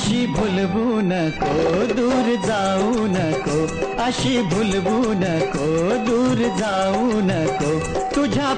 अशी भुलवू नको, दूर जाऊ नको, अशी भुलवू नको, दूर जाऊ नको. तुझ्या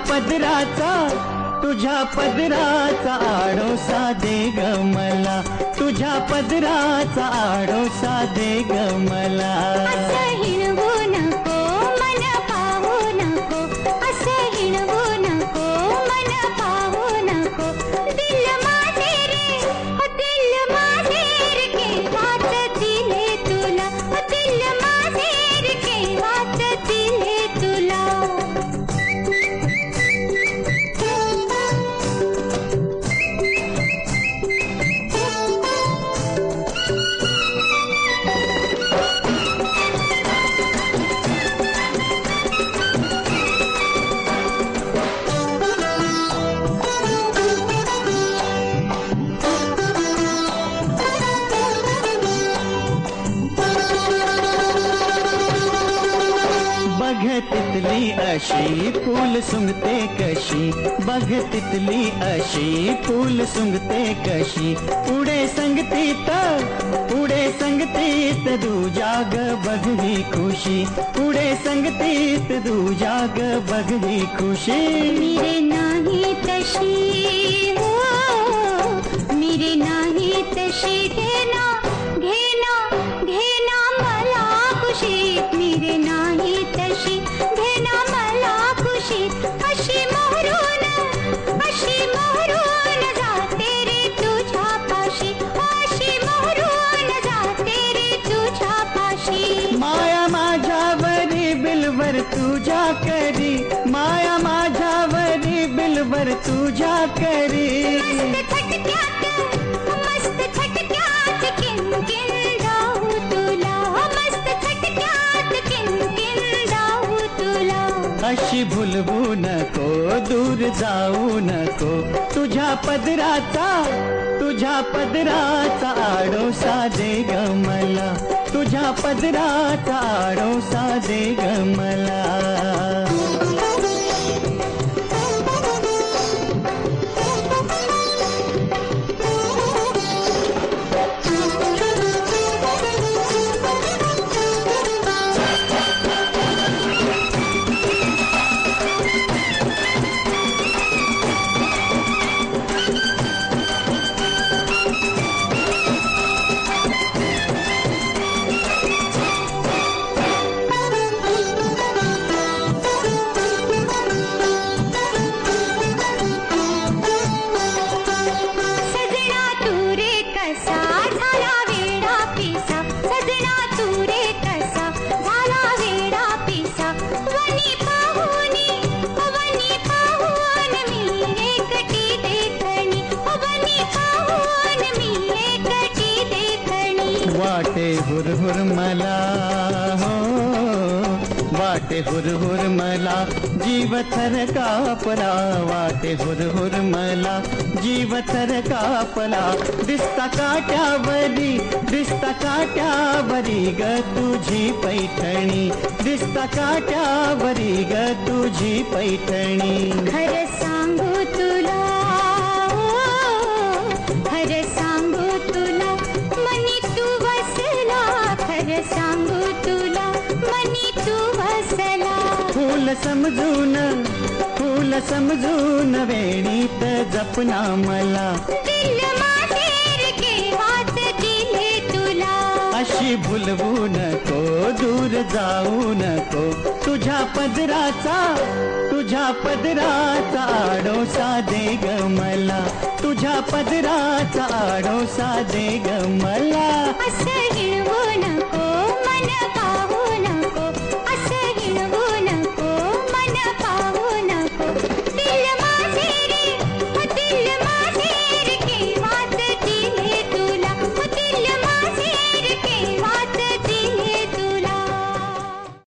पदराचा आडोसा दे ग मला, तुझ्या पदराचा आडोसा दे ग मला. असं हिणवू नको, मन पाहू नको, असं हिणवू नको, मन पाहू नको. दिल माझे रे, दिल माझे रे, केव्हाच दिले तुला, दिल माझे रे, केव्हाच दिले तुला. बघ तितली अशी फूल सुंगते कशी, बघ तितली अशी फूल सुंगते कशी. पुढे संगतीत दूजा ग बघ ही खुशी, पुढे संगतीत दूजा ग बघ ही खुशी. मेरे नाही तशी हो, मेरे नाही तशी, घेना घेना घेना मला खुशी. मेरे नाही तशी, घेना मला खुशी. अशी मोहरून जाते रे तुझ्या पाशी, अशी मोहरून जाते रे तुझ्या पाशी. माया माझ्यावरी बिलवर तुझ्या करी, माया माझ्यावरी बिलवर तुझ्या करी. मस्त छटक्यात किणकिण जाऊ तुला, मस्त छटक्यात किणकिण जाऊ तुला. अशी भुलवू नको, दूर जाऊ नको, तुझ्या पदराचा आडोसा दे ग मला, तुझ्या पदराचा आडोसा दे ग मला. वाटे हुरहुर मला हो, वाटे हुरहुर मला, जीव थर कापला. वाटे हुरहुर मला, जीव थर कापला. दिसता काट्यावरी ग तुझी पैठणी, दिसता काट्यावरी ग तुझी पैठणी. खरं सांगू तुला, खरं सांगू तुला, मनी तू बसला. खरं सांगू तुला, मनी तू बसला. फूल समजून वेणीत जपना मला. दिल माझे रे, केव्हाच दिले तुला. अशी भुलवू नको, दूर जाऊ नको, तुझ्या पदराचा आडोसा दे ग मला, तुझ्या पदराचा आडोसा दे ग मला. असं हिणवू नको,